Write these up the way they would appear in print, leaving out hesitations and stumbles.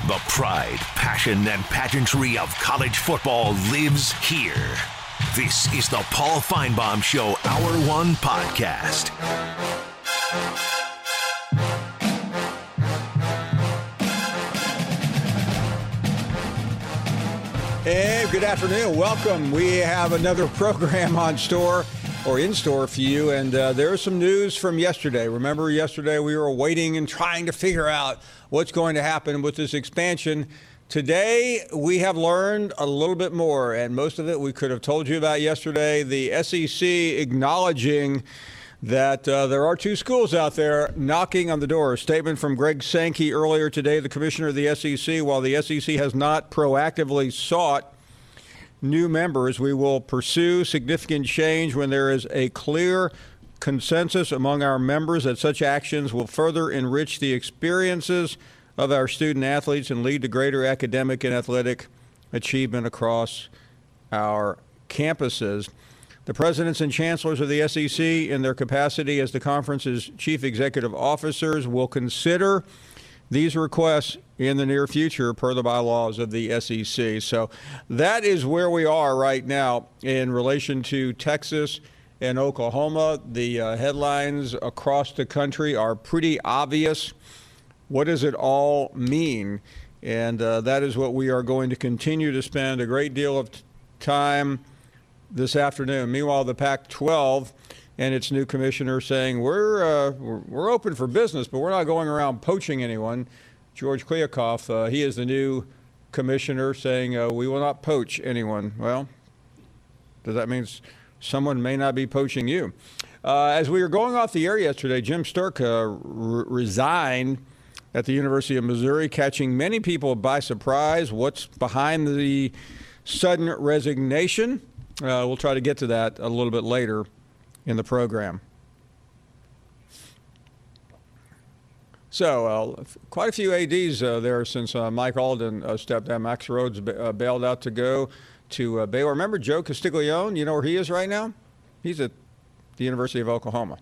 The pride, passion, and pageantry of college football lives here. This is the Paul Finebaum Show Hour 1 podcast. Hey, good afternoon. Welcome. We have another program in store for you, and there's some news from yesterday. Remember, yesterday we were waiting and trying to figure out what's going to happen with this expansion. Today, we have learned a little bit more, and most of it we could have told you about yesterday. The SEC acknowledging that there are two schools out there knocking on the door. A statement from Greg Sankey earlier today, the commissioner of the SEC. While the SEC has not proactively sought new members, we will pursue significant change when there is a clear consensus among our members that such actions will further enrich the experiences of our student athletes and lead to greater academic and athletic achievement across our campuses. The presidents and chancellors of the SEC, in their capacity as the conference's chief executive officers, will consider these requests in the near future per the bylaws of the SEC. So that is where we are right now in relation to Texas and Oklahoma. The headlines across the country are pretty obvious. What does it all mean? And that is what we are going to continue to spend a great deal of time this afternoon. Meanwhile, the Pac-12 and its new commissioner saying we're open for business, but we're not going around poaching anyone. George Kliavkoff, he is the new commissioner, saying we will not poach anyone. Well, does that mean someone may not be poaching you? As we were going off the air yesterday, Jim Sterk resigned at the University of Missouri, catching many people by surprise. What's behind the sudden resignation? We'll try to get to that a little bit later in the program. So quite a few ADs there since Mike Alden stepped down. Max Rhodes bailed out to go to Baylor. Remember Joe Castiglione? You know where he is right now? He's at the University of Oklahoma.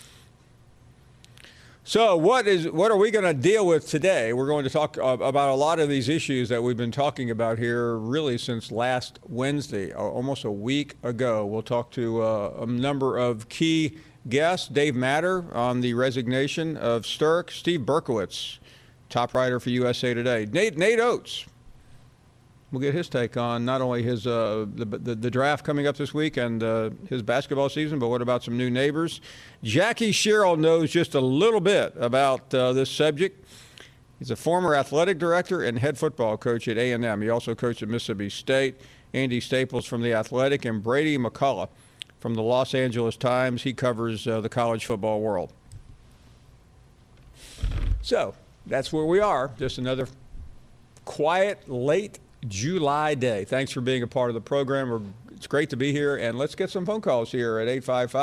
So what are we going to deal with today? We're going to talk about a lot of these issues that we've been talking about here really since last Wednesday, almost a week ago. We'll talk to a number of key guests. Dave Matter on the resignation of Sterk. Steve Berkowitz, top writer for USA Today. Nate Oates. We'll get his take on not only his the draft coming up this week and his basketball season, but what about some new neighbors? Jackie Sherrill knows just a little bit about this subject. He's a former athletic director and head football coach at A&M. He also coached at Mississippi State. Andy Staples from The Athletic and Brady McCullough from the Los Angeles Times. He covers the college football world. So that's where we are. Just another quiet, late July day. Thanks for being a part of the program. It's great to be here, and let's get some phone calls here at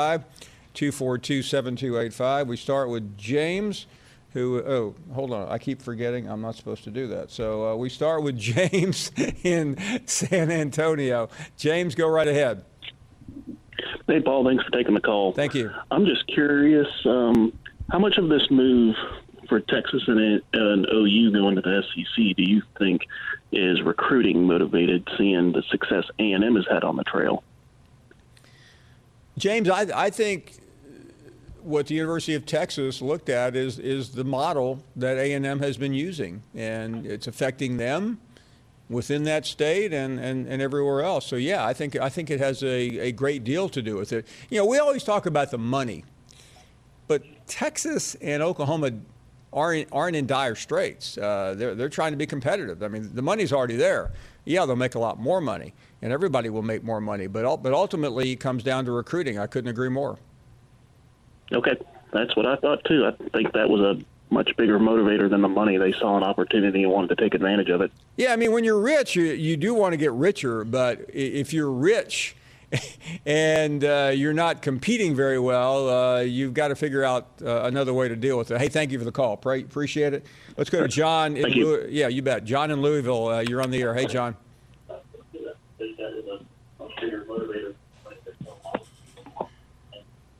855-242-7285. We start with James, who, hold on, I keep forgetting I'm not supposed to do that. So we start with James in San Antonio. James, go right ahead. Hey, Paul, thanks for taking the call. Thank you. I'm just curious, how much of this move for Texas and OU going to the SEC do you think is recruiting motivated, seeing the success A&M has had on the trail? James, I think what the University of Texas looked at is the model that A&M has been using, and it's affecting them within that state and everywhere else. So, yeah, I think it has a great deal to do with it. You know, we always talk about the money, but Texas and Oklahoma aren't in dire straits. They're trying to be competitive. I mean, the money's already there. Yeah, they'll make a lot more money, and everybody will make more money. But ultimately, it comes down to recruiting. I couldn't agree more. Okay, that's what I thought too. I think that was a much bigger motivator than the money. They saw an opportunity and wanted to take advantage of it. Yeah, I mean, when you're rich, you do want to get richer. But if you're rich and you're not competing very well, you've got to figure out another way to deal with it. Hey, thank you for the call. Appreciate it. Let's go to John. Thank you. Yeah, you bet. John in Louisville, you're on the air. Hey, John.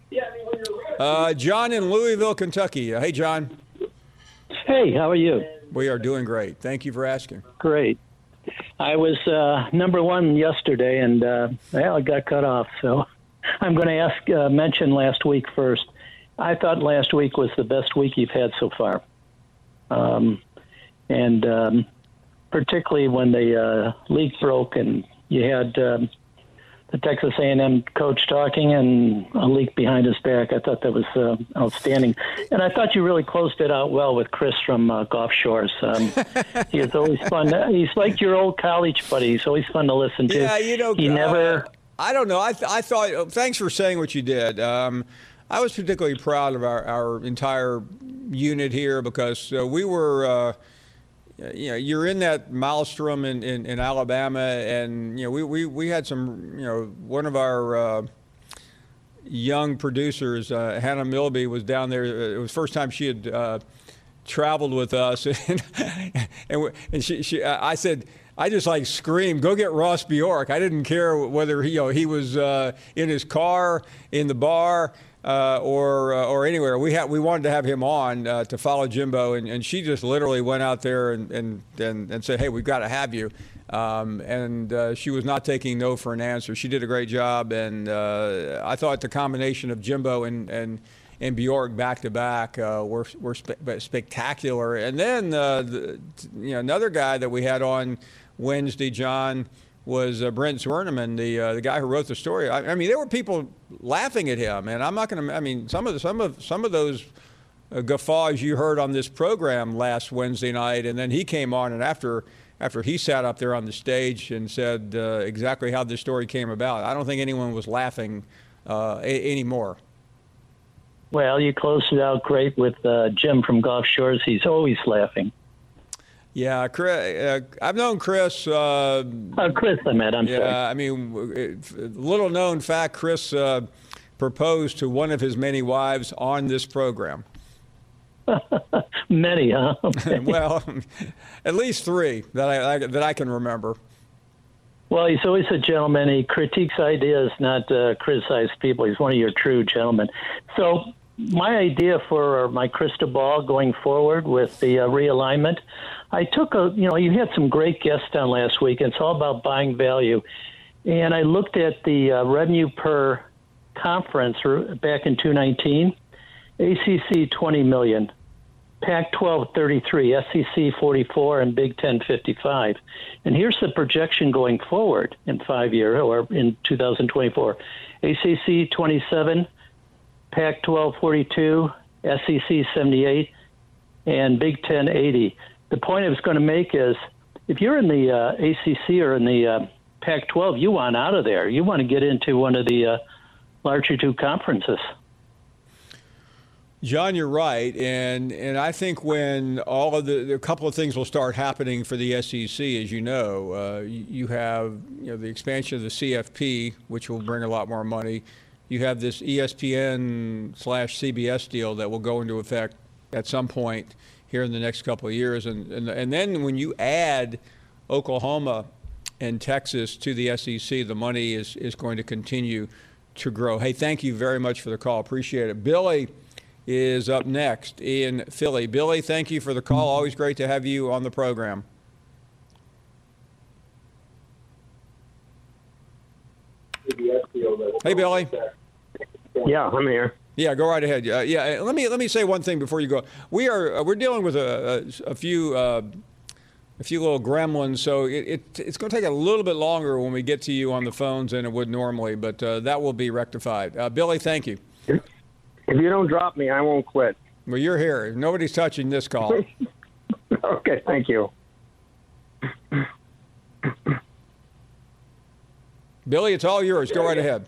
John in Louisville, Kentucky. Hey, John. Hey, how are you? We are doing great. Thank you for asking. Great. I was number one yesterday, and I got cut off. So I'm going to mention last week first. I thought last week was the best week you've had so far. And particularly when the league broke and you had the Texas A&M coach talking and a leak behind his back. I thought that was outstanding. And I thought you really closed it out well with Chris from Gulf Shores. He is always fun. He's like your old college buddy. He's always fun to listen to. Yeah, you know, he never. I don't know. I thought. Thanks for saying what you did. I was particularly proud of our entire unit here because we were. You're in that maelstrom in Alabama, and we had some. One of our young producers, Hannah Milby, was down there. It was the first time she had traveled with us, and she I said. I just screamed, "Go get Ross Bjork!" I didn't care whether he was in his car, in the bar, or anywhere. We wanted to have him on to follow Jimbo, and she just literally went out there and said, "Hey, we've got to have you." And she was not taking no for an answer. She did a great job, and I thought the combination of Jimbo and Bjork back to back were spectacular. And then another guy that we had on Wednesday, John, was Brent Zwerneman, the guy who wrote the story. I mean, there were people laughing at him, and I'm not going to. I mean, some of those guffaws you heard on this program last Wednesday night, and then he came on, and after he sat up there on the stage and said exactly how this story came about, I don't think anyone was laughing anymore. Well, you closed it out great with Jim from Gulf Shores. He's always laughing. Yeah, Chris, I've known Chris. Chris, I meant. I'm sorry. Yeah, I mean, little known fact, Chris proposed to one of his many wives on this program. Many, huh? Okay. Well, at least 3 that I can remember. Well, he's always a gentleman. He critiques ideas, not criticize people. He's one of your true gentlemen. So my idea for my crystal ball going forward with the realignment, I took you had some great guests on last week. It's all about buying value. And I looked at the revenue per conference back in 2019, ACC 20 million, Pac-12 33, SEC 44, and Big Ten 55. And here's the projection going forward in 5 years, or in 2024. ACC 27, Pac-12 42, SEC 78, and Big Ten 80. The point I was going to make is if you're in the ACC or in the Pac-12, you want out of there. You want to get into one of the larger 2 conferences. John, you're right, and I think when all of a couple of things will start happening for the SEC, as you know, you have the expansion of the CFP, which will bring a lot more money. You have this ESPN/CBS deal that will go into effect at some point here in the next couple of years, and then when you add Oklahoma and Texas to the SEC, the money is going to continue to grow. Hey, thank you very much for the call. Appreciate it. Billy is up next in Philly. Billy, thank you for the call. Always great to have you on the program. Hey, Billy. Yeah, I'm here. Yeah, go right ahead. Yeah, let me say one thing before you go. We're dealing with a few little gremlins, so it's going to take a little bit longer when we get to you on the phones than it would normally, but that will be rectified. Billy, thank you. If you don't drop me, I won't quit. Well, you're here. Nobody's touching this call. Okay, thank you. Billy, it's all yours. Go right ahead.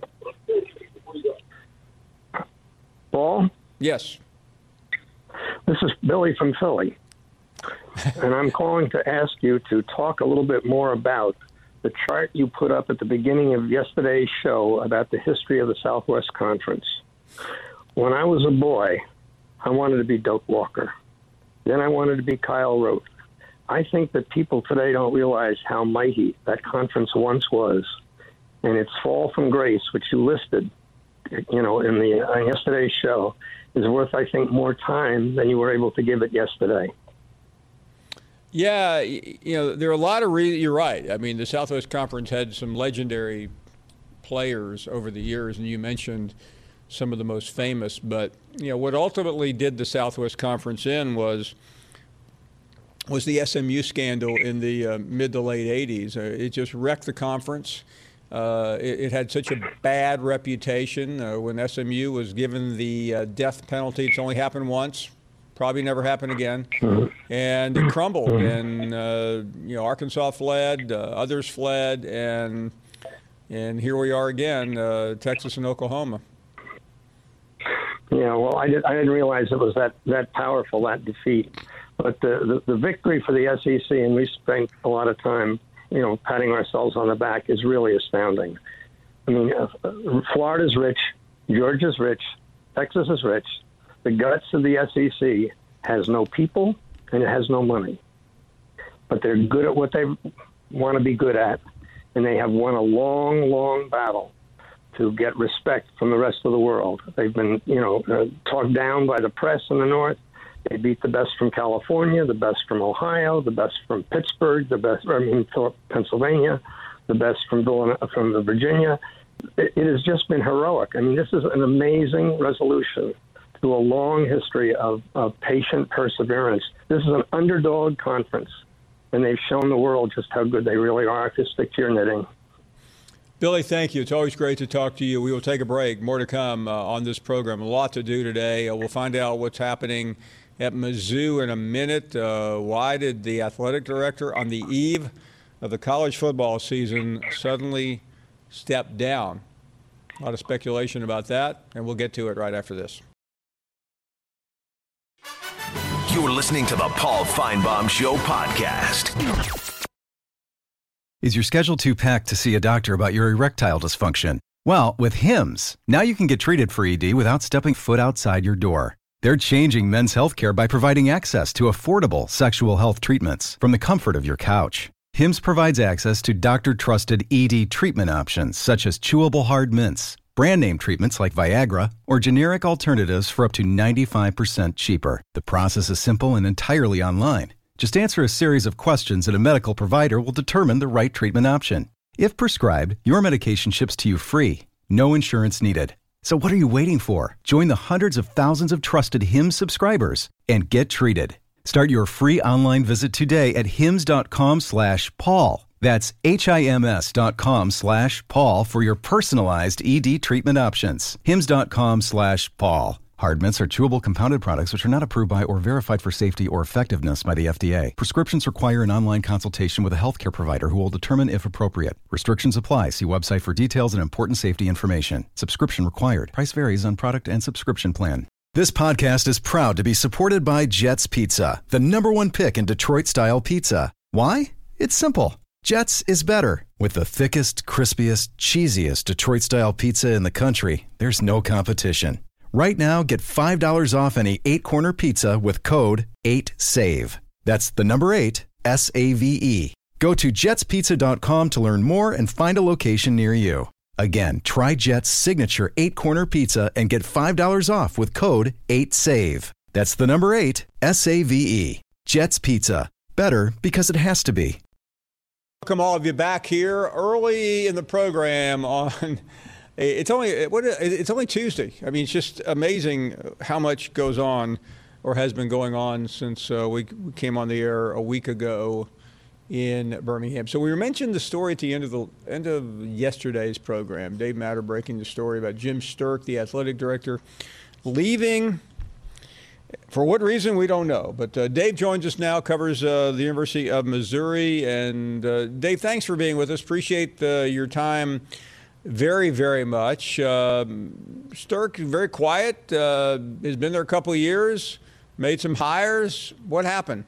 Paul? Yes. This is Billy from Philly. And I'm calling to ask you to talk a little bit more about the chart you put up at the beginning of yesterday's show about the history of the Southwest Conference. When I was a boy, I wanted to be Doak Walker. Then I wanted to be Kyle Rote. I think that people today don't realize how mighty that conference once was. And its fall from grace, which you listed, in the yesterday's show, is worth, I think, more time than you were able to give it yesterday. Yeah, there are a lot of reasons. You're right. I mean, the Southwest Conference had some legendary players over the years, and you mentioned some of the most famous. But, what ultimately did the Southwest Conference in was the SMU scandal in the mid to late 80s. It just wrecked the conference. It had such a bad reputation. When SMU was given the death penalty, it's only happened once. Probably never happen again. And it crumbled. And, Arkansas fled, others fled, and here we are again, Texas and Oklahoma. Yeah, well, I didn't realize it was that powerful, that defeat. But the victory for the SEC, and we spent a lot of time, patting ourselves on the back, is really astounding. I mean, Florida's rich, Georgia's rich, Texas is rich. The guts of the SEC has no people and it has no money. But they're good at what they want to be good at, and they have won a long, long battle to get respect from the rest of the world. They've been, talked down by the press in the North. They beat the best from California, the best from Ohio, the best from Pittsburgh, Pennsylvania, the best from Virginia. It has just been heroic. I mean, this is an amazing resolution to a long history of patient perseverance. This is an underdog conference, and they've shown the world just how good they really are if you stick to your knitting. Billy, thank you. It's always great to talk to you. We will take a break. More to come on this program. A lot to do today. We'll find out what's happening at Mizzou in a minute. Why did the athletic director on the eve of the college football season suddenly step down? A lot of speculation about that, and we'll get to it right after this. You're listening to the Paul Feinbaum Show podcast. Is your schedule too packed to see a doctor about your erectile dysfunction? Well, with Hims, now you can get treated for ED without stepping foot outside your door. They're changing men's healthcare by providing access to affordable sexual health treatments from the comfort of your couch. Hims provides access to doctor-trusted ED treatment options such as chewable hard mints, brand name treatments like Viagra, or generic alternatives for up to 95% cheaper. The process is simple and entirely online. Just answer a series of questions and a medical provider will determine the right treatment option. If prescribed, your medication ships to you free. No insurance needed. So what are you waiting for? Join the hundreds of thousands of trusted Hims subscribers and get treated. Start your free online visit today at hims.com/Paul. That's HIMS.com/Paul for your personalized ED treatment options. HIMS.com/Paul. Hard mints are chewable compounded products which are not approved by or verified for safety or effectiveness by the FDA. Prescriptions require an online consultation with a healthcare provider who will determine if appropriate. Restrictions apply. See website for details and important safety information. Subscription required. Price varies on product and subscription plan. This podcast is proud to be supported by Jets Pizza, the #1 pick in Detroit-style pizza. Why? It's simple. Jets is better. With the thickest, crispiest, cheesiest Detroit-style pizza in the country, there's no competition. Right now, get $5 off any 8-corner pizza with code 8SAVE. That's the number 8, SAVE. Go to jetspizza.com to learn more and find a location near you. Again, try Jet's signature 8-corner pizza and get $5 off with code 8SAVE. That's the number 8, SAVE. Jet's Pizza. Better because it has to be. Welcome all of you back here early in the program on. It's only Tuesday. I mean, it's just amazing how much goes on or has been going on since we came on the air a week ago in Birmingham. So we mentioned the story at the end of yesterday's program. Dave Matter breaking the story about Jim Sterk, the athletic director, leaving. For what reason, we don't know. But Dave joins us now, covers the University of Missouri. And Dave, thanks for being with us. Appreciate your time very, very much. Sterk, very quiet, has been there a couple of years, made some hires. What happened?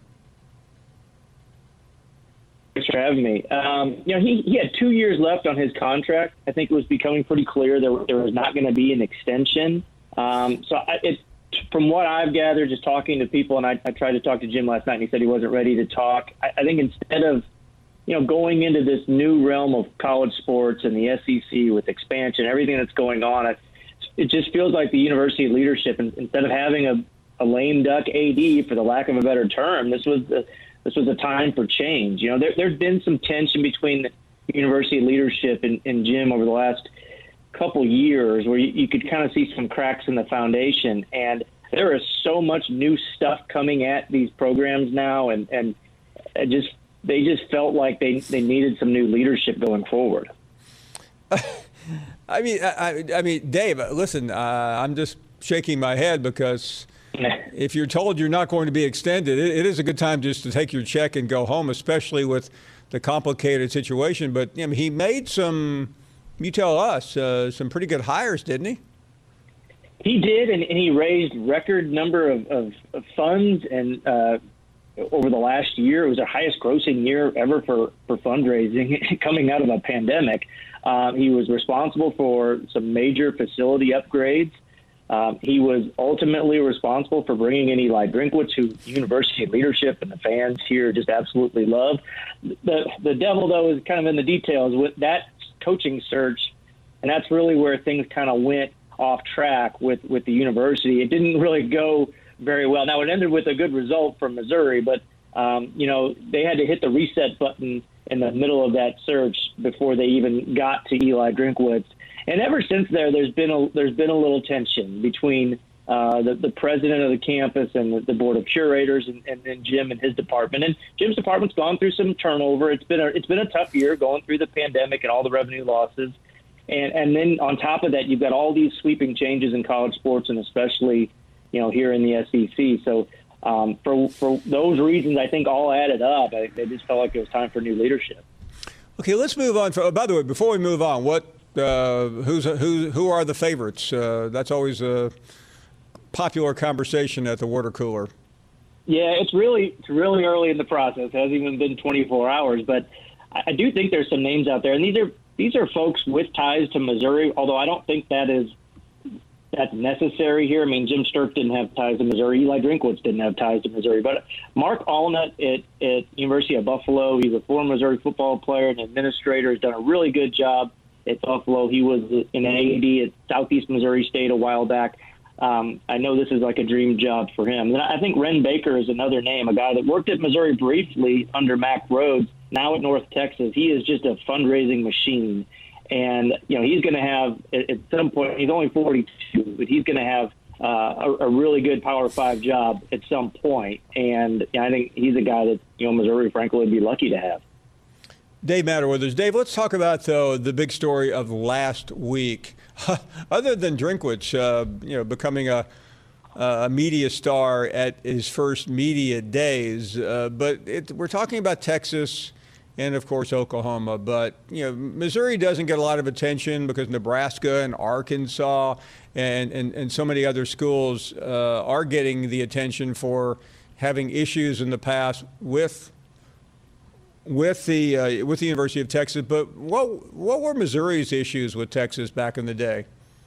Thanks for having me. He had 2 years left on his contract. I think it was becoming pretty clear there was not going to be an extension. From what I've gathered, just talking to people, and I tried to talk to Jim last night, and he said he wasn't ready to talk. I think instead of going into this new realm of college sports and the SEC with expansion, everything that's going on, it just feels like the university leadership, instead of having a lame duck AD, for the lack of a better term, this was this was a time for change. You know, there's been some tension between the university leadership and Jim over the last couple years where you could kind of see some cracks in the foundation. And there is so much new stuff coming at these programs now, and they just felt like they needed some new leadership going forward. I mean, Dave, listen, I'm just shaking my head because if you're told you're not going to be extended, it is a good time just to take your check and go home, especially with the complicated situation. But he made some, you tell us, some pretty good hires, didn't he? He did, and he raised record number of funds, and over the last year, it was our highest grossing year ever for fundraising coming out of a pandemic. He was responsible for some major facility upgrades. He was ultimately responsible for bringing in Eli Drinkwitz, who university leadership and the fans here just absolutely love. The devil, though, is kind of in the details with that coaching search, and that's really where things kind of went off track with the university. It didn't really go very well. Now, it ended with a good result from Missouri, but, they had to hit the reset button in the middle of that search before they even got to Eli Drinkwitz. And ever since there's been a little tension between the president of the campus and the board of curators and Jim and his department. And Jim's department's gone through some turnover. It's been a tough year going through the pandemic and all the revenue losses. And then on top of that, you've got all these sweeping changes in college sports, and especially, here in the SEC. So for those reasons, I think all added up, they just felt like it was time for new leadership. Okay, let's move on. By the way, before we move on, who are the favorites? That's always a popular conversation at the water cooler. Yeah, it's really early in the process. It hasn't even been 24 hours, but I do think there's some names out there, and these are folks with ties to Missouri, although I don't think that's necessary here. I mean, Jim Sterk didn't have ties to Missouri. Eli Drinkwitz didn't have ties to Missouri. But Mark Allnut at University of Buffalo, he's a former Missouri football player and administrator, has done a really good job at Buffalo. He was an AD at Southeast Missouri State a while back. I know this is like a dream job for him. And I think Ren Baker is another name, a guy that worked at Missouri briefly under Mack Rhodes, now at North Texas. He is just a fundraising machine. And, he's going to have, at some point, he's only 42, but he's going to have a really good Power 5 job at some point. And I think he's a guy that, Missouri, frankly, would be lucky to have. Dave Matterwithers. Dave, let's talk about, though, the big story of last week. Other than Drinkwitz, becoming a media star at his first media days, but we're talking about Texas and, of course, Oklahoma. But, Missouri doesn't get a lot of attention because Nebraska and Arkansas and so many other schools are getting the attention for having issues in the past with the University of Texas. But what were Missouri's issues with Texas back in the day?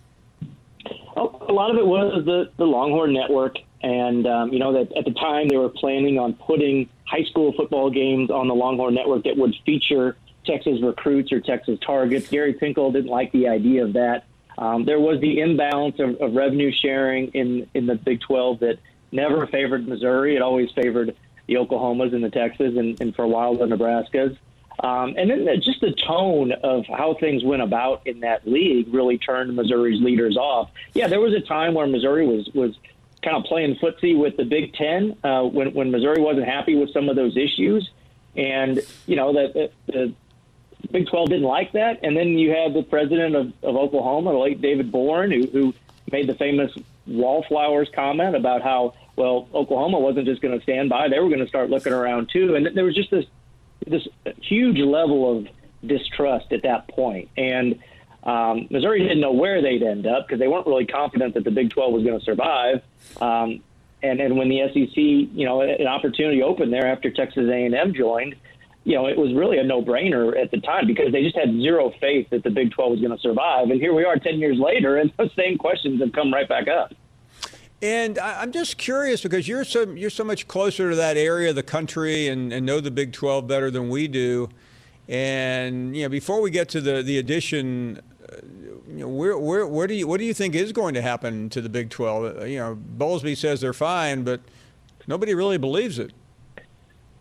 A lot of it was the Longhorn Network. And, that at the time they were planning on putting high school football games on the Longhorn Network that would feature Texas recruits or Texas targets. Gary Pinkel didn't like the idea of that. There was the imbalance of revenue sharing in the Big 12 that never favored Missouri. It always favored the Oklahomas and the Texas and for a while the Nebraskas. And then just the tone of how things went about in that league really turned Missouri's leaders off. Yeah, there was a time where Missouri was kind of playing footsie with the Big Ten when Missouri wasn't happy with some of those issues. And, the Big 12 didn't like that. And then you had the president of Oklahoma, the late David Boren, who made the famous wallflowers comment about how, well, Oklahoma wasn't just going to stand by. They were going to start looking around, too. And there was just this huge level of distrust at that point. And Missouri didn't know where they'd end up because they weren't really confident that the Big 12 was going to survive. And when the SEC, an opportunity opened there after Texas A&M joined, it was really a no-brainer at the time because they just had zero faith that the Big 12 was going to survive. And here we are 10 years later, and those same questions have come right back up. And I'm just curious because you're so much closer to that area of the country and know the Big 12 better than we do. And before we get to the addition, what do you think is going to happen to the Big 12? Bowlesby says they're fine, but nobody really believes it.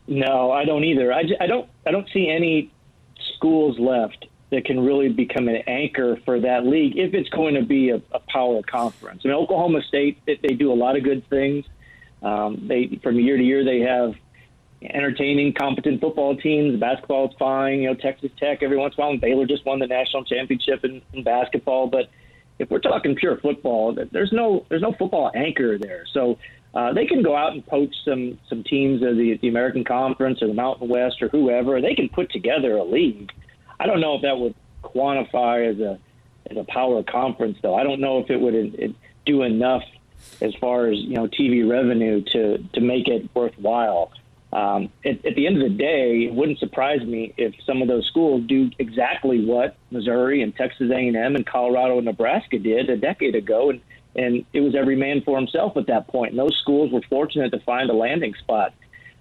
No, I don't either. I don't see any schools left that can really become an anchor for that league if it's going to be a power conference. I mean, Oklahoma State, they do a lot of good things. They from year to year they have entertaining, competent football teams. Basketball is fine. Texas Tech every once in a while. And Baylor just won the national championship in basketball. But if we're talking pure football, there's no football anchor there. So they can go out and poach some teams of the American Conference or the Mountain West or whoever. They can put together a league. I don't know if that would quantify as a power conference, though. I don't know if it would do enough as far as TV revenue to make it worthwhile. At the end of the day, it wouldn't surprise me if some of those schools do exactly what Missouri and Texas A&M and Colorado and Nebraska did a decade ago, and it was every man for himself at that point. And those schools were fortunate to find a landing spot.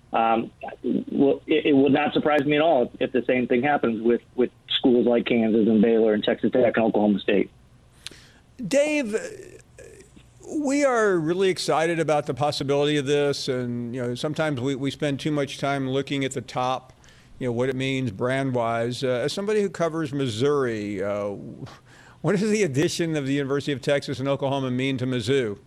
It would not surprise me at all if the same thing happens with schools like Kansas and Baylor and Texas Tech and Oklahoma State. Dave, we are really excited about the possibility of this, and sometimes we spend too much time looking at the top, what it means brand-wise. As somebody who covers Missouri, what does the addition of the University of Texas and Oklahoma mean to Mizzou?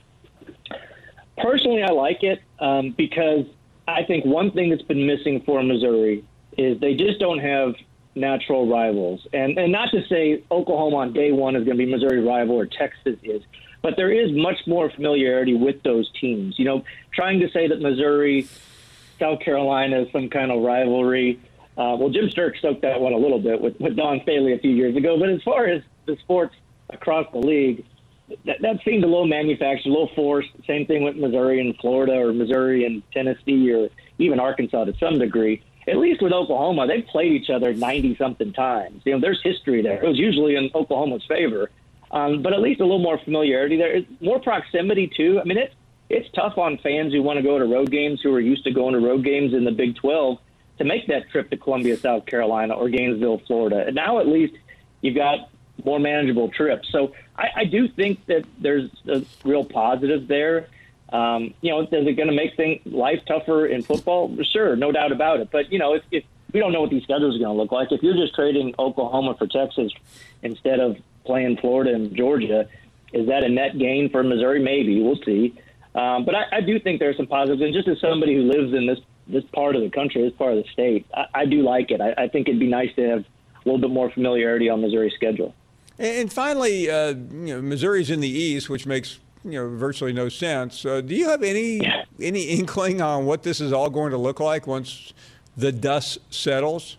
Personally, I like it because I think one thing that's been missing for Missouri is they just don't have natural rivals. And not to say Oklahoma on day one is going to be Missouri rival or Texas is, but there is much more familiarity with those teams. Trying to say that Missouri, South Carolina is some kind of rivalry. Well, Jim Sterk stoked that one a little bit with Don Staley a few years ago. But as far as the sports across the league, that seemed a little manufactured, a little forced. Same thing with Missouri and Florida or Missouri and Tennessee or even Arkansas to some degree. At least with Oklahoma, they've played each other 90-something times. There's history there. It was usually in Oklahoma's favor. But at least a little more familiarity there. It's more proximity, too. I mean, it's tough on fans who want to go to road games, who are used to going to road games in the Big 12, to make that trip to Columbia, South Carolina or Gainesville, Florida. And now at least you've got more manageable trips. So I do think that there's a real positive there. Is it going to make life tougher in football? Sure, no doubt about it. But, if we don't know what these schedules are going to look like, if you're just trading Oklahoma for Texas instead of playing Florida and Georgia, is that a net gain for Missouri? Maybe. We'll see. But I do think there's some positives. And just as somebody who lives in this part of the country, this part of the state, I do like it. I think it'd be nice to have a little bit more familiarity on Missouri's schedule. And finally, Missouri's in the East, which makes virtually no sense. Do you have any inkling on what this is all going to look like once the dust settles?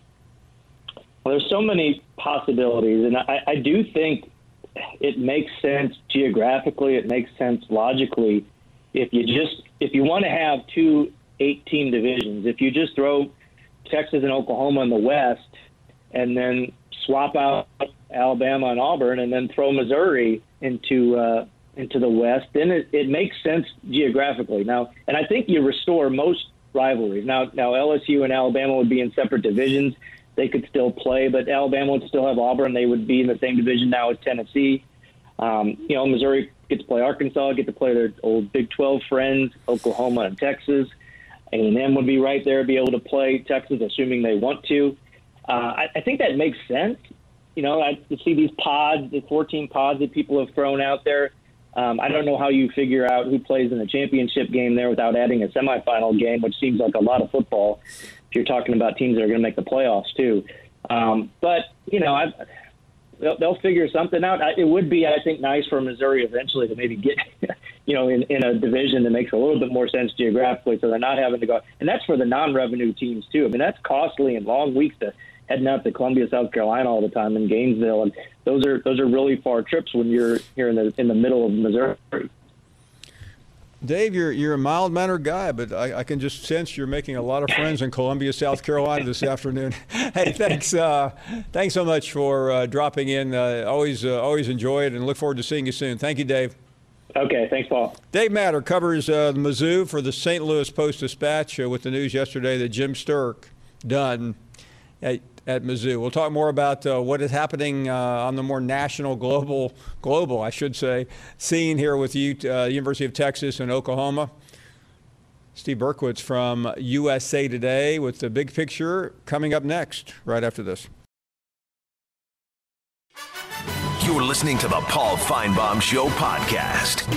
Well, there's so many possibilities, and I do think it makes sense geographically. It makes sense logically. If you want to have two 8-team divisions, if you just throw Texas and Oklahoma in the West, and then swap out Alabama and Auburn, and then throw Missouri into the West, then it makes sense geographically. Now, and I think you restore most rivalries. Now LSU and Alabama would be in separate divisions. They could still play, but Alabama would still have Auburn. They would be in the same division now as Tennessee. Missouri gets to play Arkansas, get to play their old Big 12 friends, Oklahoma and Texas. A&M would be right there, be able to play Texas, assuming they want to. I think that makes sense. I see these pods, the 14 pods that people have thrown out there. I don't know how you figure out who plays in the championship game there without adding a semifinal game, which seems like a lot of football if you're talking about teams that are going to make the playoffs too. But they'll figure something out. It would be, I think, nice for Missouri eventually to maybe get, in a division that makes a little bit more sense geographically, so they're not having to go. And that's for the non-revenue teams too. I mean, that's costly and long weeks to heading out to Columbia, South Carolina all the time, in Gainesville, and those are really far trips when you're here in the middle of Missouri. Dave, you're a mild-mannered guy, but I can just sense you're making a lot of friends in Columbia, South Carolina this afternoon. Hey, thanks so much for dropping in. Always enjoy it, and look forward to seeing you soon. Thank you, Dave. Okay, thanks, Paul. Dave Matter covers Mizzou for the St. Louis Post-Dispatch with the news yesterday that Jim Sterk done at Mizzou. We'll talk more about what is happening on the more national, global, I should say, scene here with you, University of Texas and Oklahoma. Steve Berkowitz from USA Today with the big picture coming up next, right after this. You're listening to the Paul Feinbaum Show podcast.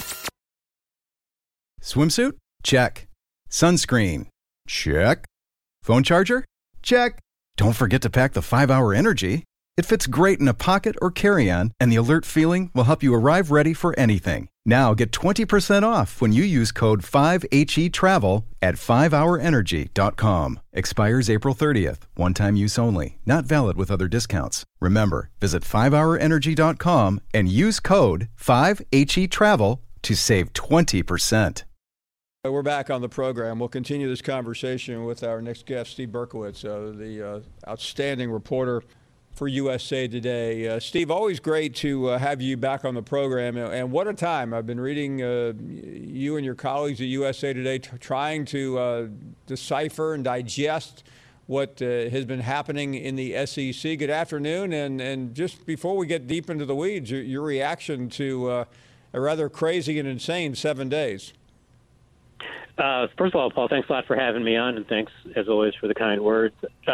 Swimsuit? Check. Sunscreen? Check. Phone charger? Check. Don't forget to pack the 5-Hour Energy. It fits great in a pocket or carry-on, and the alert feeling will help you arrive ready for anything. Now get 20% off when you use code 5HETRAVEL at 5hourenergy.com. Expires April 30th. One-time use only. Not valid with other discounts. Remember, visit 5hourenergy.com and use code 5HETRAVEL to save 20%. We're back on the program. We'll continue this conversation with our next guest, Steve Berkowitz, the outstanding reporter for USA Today. Steve, always great to have you back on the program. And what a time. I've been reading you and your colleagues at USA Today trying to decipher and digest what has been happening in the SEC. Good afternoon. And just before we get deep into the weeds, your reaction to a rather crazy and insane 7 days. First of all, Paul, thanks a lot for having me on, and thanks, as always, for the kind words.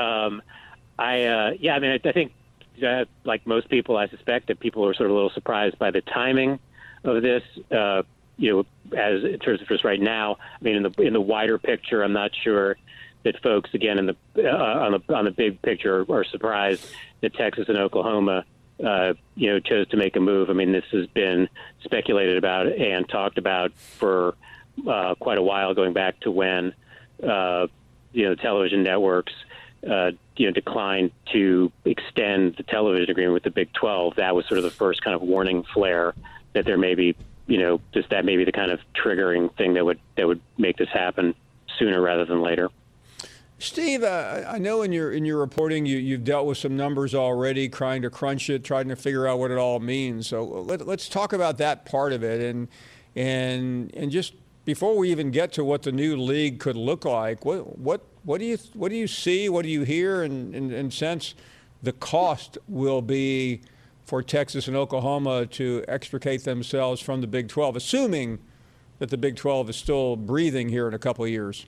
I think like most people, I suspect that people are sort of a little surprised by the timing of this. As in terms of just right now, I mean, in the wider picture, I'm not sure that folks, again, on the big picture, are surprised that Texas and Oklahoma, chose to make a move. I mean, this has been speculated about and talked about for quite a while, going back to when television networks declined to extend the television agreement with the Big 12. That was sort of the first kind of warning flare that there may be, just that may be the kind of triggering thing that would make this happen sooner rather than later. Steve, I know in your reporting you've dealt with some numbers already, trying to crunch it, trying to figure out what it all means. So let's talk about that part of it, and just before we even get to what the new league could look like, what do you see, what do you hear, and sense the cost will be for Texas and Oklahoma to extricate themselves from the Big 12, assuming that the Big 12 is still breathing here in a couple of years?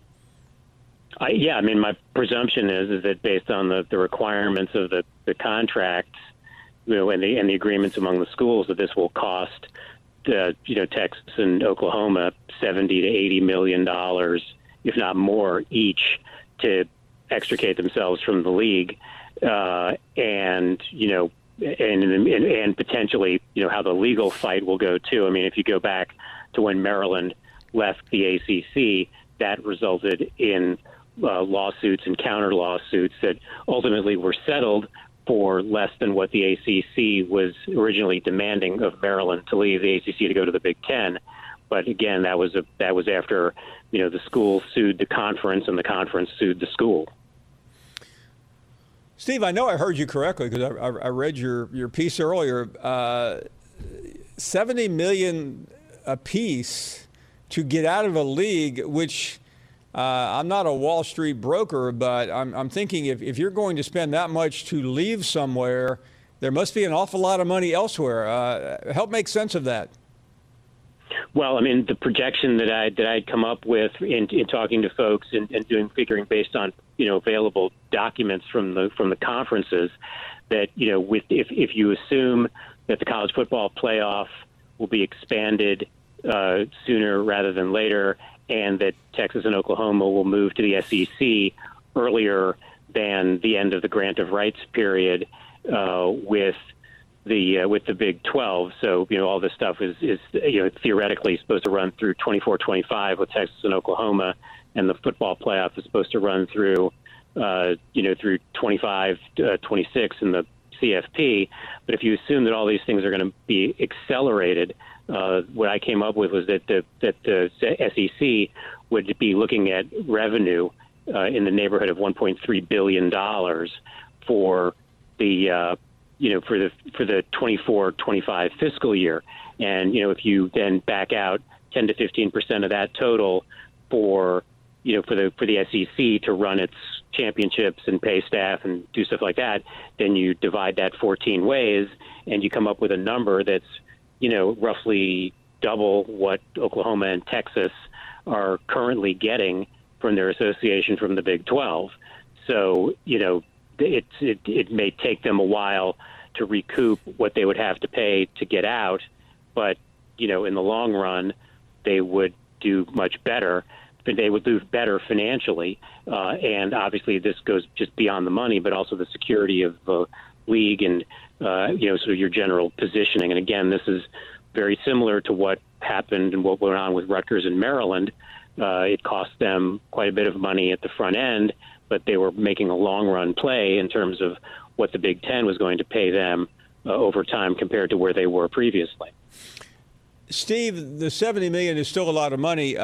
My presumption is that based on the requirements of the contracts, and the agreements among the schools, that this will cost Texas and Oklahoma $70 to $80 million, if not more, each to extricate themselves from the league, and potentially how the legal fight will go too. I mean, if you go back to when Maryland left the ACC, that resulted in lawsuits and counter lawsuits that ultimately were settled for less than what the ACC was originally demanding of Maryland to leave the ACC to go to the Big Ten. But again, that was after the school sued the conference and the conference sued the school. Steve, I know I heard you correctly because I read your piece earlier. $70 million apiece to get out of a league, which I'm not a Wall Street broker, but I'm thinking if you're going to spend that much to leave somewhere, there must be an awful lot of money elsewhere. Help make sense of that. Well, I mean, the projection that I'd come up with in talking to folks and figuring based on available documents from the conferences, that if you assume that the college football playoff will be expanded sooner rather than later, and that Texas and Oklahoma will move to the SEC earlier than the end of the grant of rights period with the Big 12. So all this stuff is theoretically supposed to run through 24-25 with Texas and Oklahoma, and the football playoff is supposed to run through through 25-26 in the CFP. But if you assume that all these things are going to be accelerated, what I came up with was that the SEC would be looking at revenue in the neighborhood of $1.3 billion for the for the 24-25 fiscal year. And if you then back out 10 to 15% of that total for the SEC to run its championships and pay staff and do stuff like that, then you divide that 14 ways and you come up with a number that's roughly double what Oklahoma and Texas are currently getting from their association from the Big 12. So, it may take them a while to recoup what they would have to pay to get out, but in the long run, they would do much better. They would do better financially, and obviously this goes just beyond the money, but also the security of the league and sort of your general positioning. And again, this is very similar to what happened and what went on with Rutgers in Maryland. It cost them quite a bit of money at the front end, but they were making a long-run play in terms of what the Big Ten was going to pay them over time compared to where they were previously. Steve, the $70 million is still a lot of money.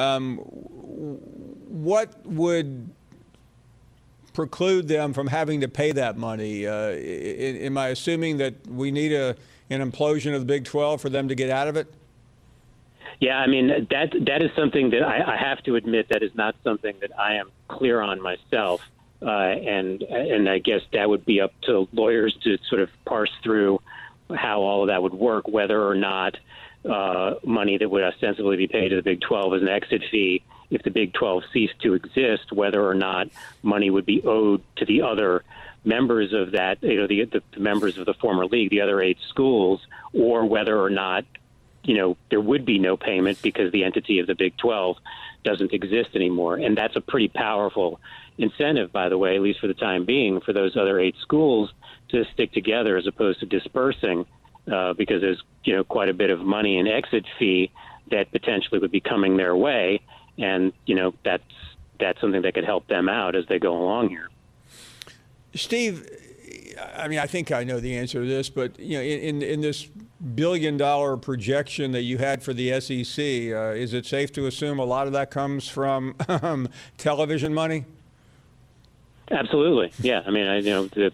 What would preclude them from having to pay that money? Am I assuming that we need an implosion of the Big 12 for them to get out of it? Yeah, I mean, that is something that I have to admit that is not something that I am clear on myself. And I guess that would be up to lawyers to sort of parse through how all of that would work, whether or not money that would ostensibly be paid to the Big 12 as an exit fee, if the Big 12 ceased to exist, whether or not money would be owed to the other members of that, the members of the former league, the other 8 schools, or whether or not, there would be no payment because the entity of the Big 12 doesn't exist anymore. And that's a pretty powerful incentive, by the way, at least for the time being, for those other 8 schools to stick together as opposed to dispersing, because there's quite a bit of money in exit fee that potentially would be coming their way, and that's something that could help them out as they go along here. Steve, I mean, I think I know the answer to this, but in this $1 billion projection that you had for the SEC, is it safe to assume a lot of that comes from television money? Absolutely, yeah. I mean, the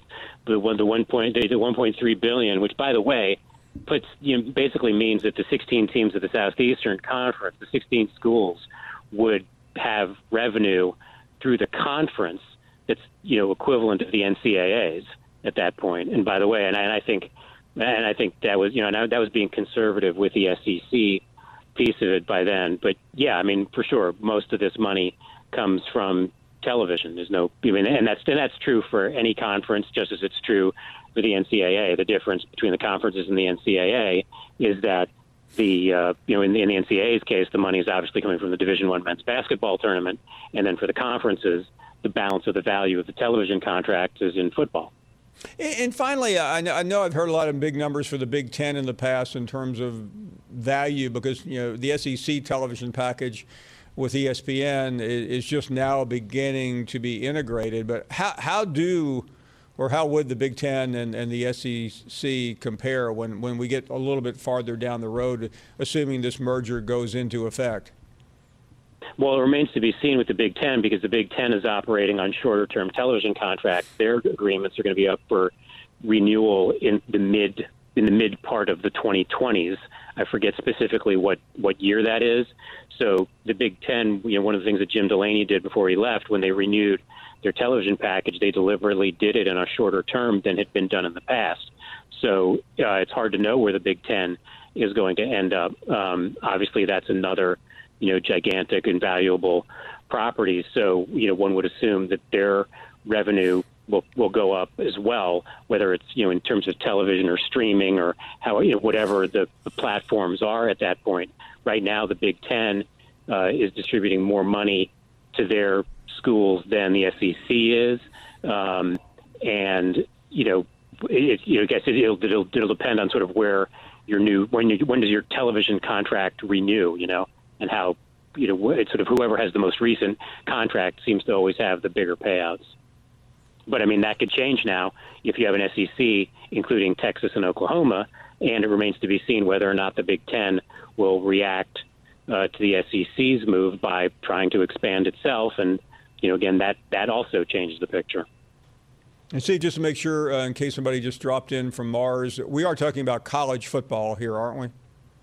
1.3 billion, which, by the way, basically means that the 16 teams of the Southeastern Conference, the 16 schools, would have revenue through the conference that's equivalent to the NCAA's at that point. And by the way, and I think that was that was being conservative with the SEC piece of it by then. But yeah, I mean, for sure, most of this money comes from television. And that's true for any conference, just as it's true for the NCAA. The difference between the conferences and the NCAA is that in the NCAA's case, the money is obviously coming from the Division I men's basketball tournament, and then for the conferences, the balance of the value of the television contract is in football. And finally, I know I've heard a lot of big numbers for the Big Ten in the past in terms of value, because the SEC television package with ESPN is just now beginning to be integrated. But how would the Big Ten and the SEC compare when we get a little bit farther down the road, assuming this merger goes into effect? Well, it remains to be seen with the Big Ten, because the Big Ten is operating on shorter-term television contracts. Their agreements are going to be up for renewal in the mid part of the 2020s. I forget specifically what year that is. So the Big Ten, one of the things that Jim Delaney did before he left, when they renewed their television package, they deliberately did it in a shorter term than had been done in the past. So it's hard to know where the Big Ten is going to end up. Obviously, that's another gigantic and valuable property. So, one would assume that their revenue will go up as well, whether it's, in terms of television or streaming or how, whatever the platforms are at that point. Right now, the Big Ten is distributing more money to their schools than the SEC is. And, I guess it'll depend on sort of where when does your television contract renew, and how, it's sort of whoever has the most recent contract seems to always have the bigger payouts. But, I mean, that could change now if you have an SEC, including Texas and Oklahoma, and it remains to be seen whether or not the Big Ten will react to the SEC's move by trying to expand itself. And, again, that also changes the picture. And see, just to make sure, in case somebody just dropped in from Mars, we are talking about college football here, aren't we?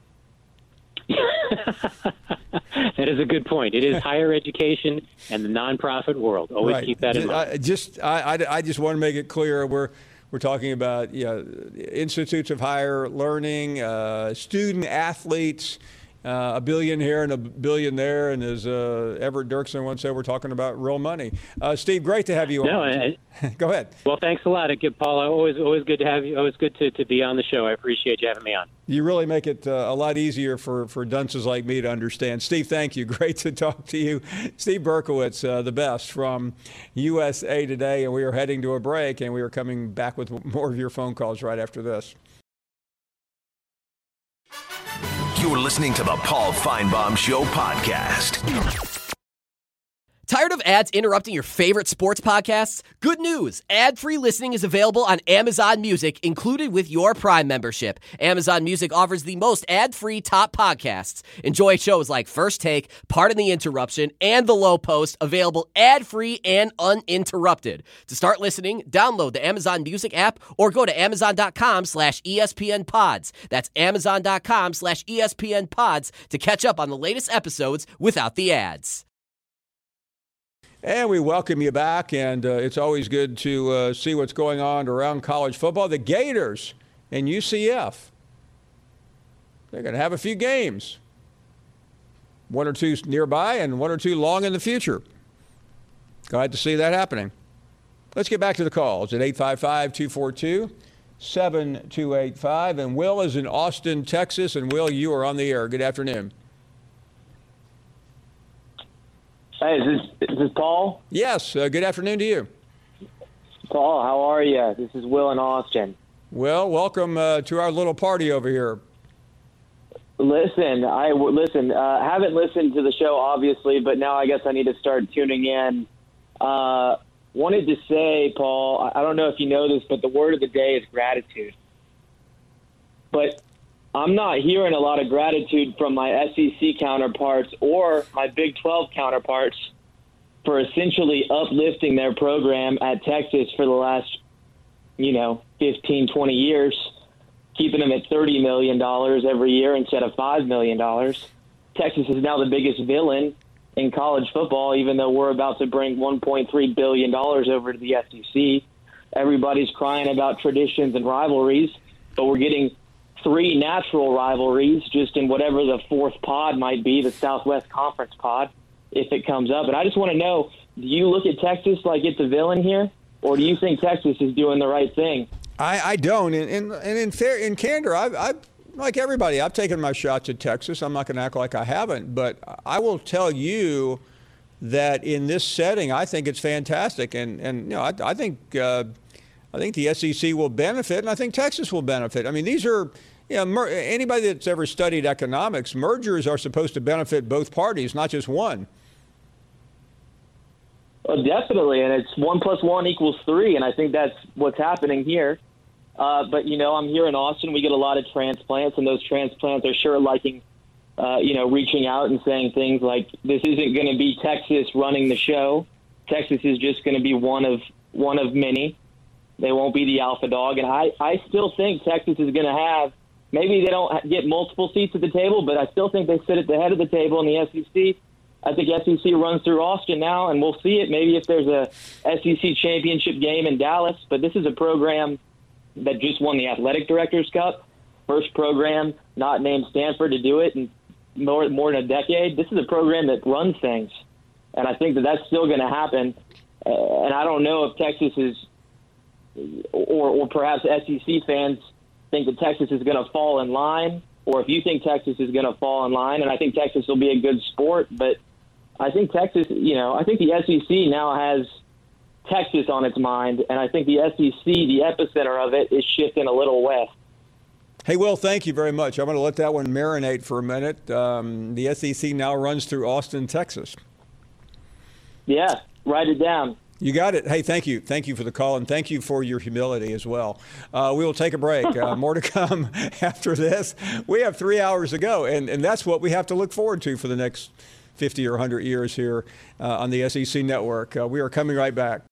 That is a good point. It is higher education and the nonprofit world. Always right. Keep that in mind. I just want to make it clear we're talking about institutes of higher learning, student athletes, a billion here and a billion there, and as Everett Dirksen once said, we're talking about real money. Steve, great to have you on. Go ahead. Well, thanks a lot. Paul, always good to have you. Always good to be on the show. I appreciate you having me on. You really make it a lot easier for dunces like me to understand. Steve, thank you. Great to talk to you. Steve Berkowitz, the best from USA Today, and we are heading to a break, and we are coming back with more of your phone calls right after this. You're listening to the Paul Feinbaum Show podcast. Tired of ads interrupting your favorite sports podcasts? Good news! Ad-free listening is available on Amazon Music, included with your Prime membership. Amazon Music offers the most ad-free top podcasts. Enjoy shows like First Take, Pardon the Interruption, and The Low Post, available ad-free and uninterrupted. To start listening, download the Amazon Music app or go to amazon.com/ESPN Pods. That's amazon.com/ESPN Pods to catch up on the latest episodes without the ads. And we welcome you back, and it's always good to see what's going on around college football. The Gators and UCF, they're going to have a few games, one or two nearby and one or two long in the future. Glad to see that happening. Let's get back to the calls at 855-242-7285. And Will is in Austin, Texas. And Will, you are on the air. Good afternoon. Hey, is this Paul? Yes. Good afternoon to you. Paul, how are you? This is Will in Austin. Well, welcome to our little party over here. Listen, I haven't listened to the show, obviously, but now I guess I need to start tuning in. Wanted to say, Paul, I don't know if you know this, but the word of the day is gratitude. But I'm not hearing a lot of gratitude from my SEC counterparts or my Big 12 counterparts for essentially uplifting their program at Texas for the last, 15, 20 years, keeping them at $30 million every year instead of $5 million. Texas is now the biggest villain in college football, even though we're about to bring $1.3 billion over to the SEC. Everybody's crying about traditions and rivalries, but we're getting 3 natural rivalries just in whatever the fourth pod might be, the Southwest Conference pod, if it comes up. And I just want to know, do you look at Texas like it's a villain here, or do you think Texas is doing the right thing? I don't. And in candor, I've like everybody, I've taken my shots at Texas. I'm not going to act like I haven't, but I will tell you that in this setting, I think it's fantastic. And I think the SEC will benefit, and I think Texas will benefit. I mean, these are, anybody that's ever studied economics, mergers are supposed to benefit both parties, not just one. Well, definitely, and it's 1 + 1 = 3, and I think that's what's happening here. But, I'm here in Austin. We get a lot of transplants, and those transplants are sure liking, reaching out and saying things like, this isn't going to be Texas running the show. Texas is just going to be one of many. They won't be the alpha dog. And I still think Texas is going to have, maybe they don't get multiple seats at the table, but I still think they sit at the head of the table in the SEC. I think SEC runs through Austin now, and we'll see it maybe if there's a SEC championship game in Dallas. But this is a program that just won the Athletic Directors Cup, first program not named Stanford to do it in more than a decade. This is a program that runs things, and I think that that's still going to happen. And I don't know if Texas is, or perhaps SEC fans think that Texas is going to fall in line, or if you think Texas is going to fall in line, and I think Texas will be a good sport, but I think Texas, I think the SEC now has Texas on its mind, and I think the SEC, the epicenter of it, is shifting a little west. Hey, Will, thank you very much. I'm going to let that one marinate for a minute. The SEC now runs through Austin, Texas. Yeah, write it down. You got it. Hey, thank you. Thank you for the call, and thank you for your humility as well. We will take a break. More to come after this. We have 3 hours to go, and that's what we have to look forward to for the next 50 or 100 years here on the SEC Network. We are coming right back.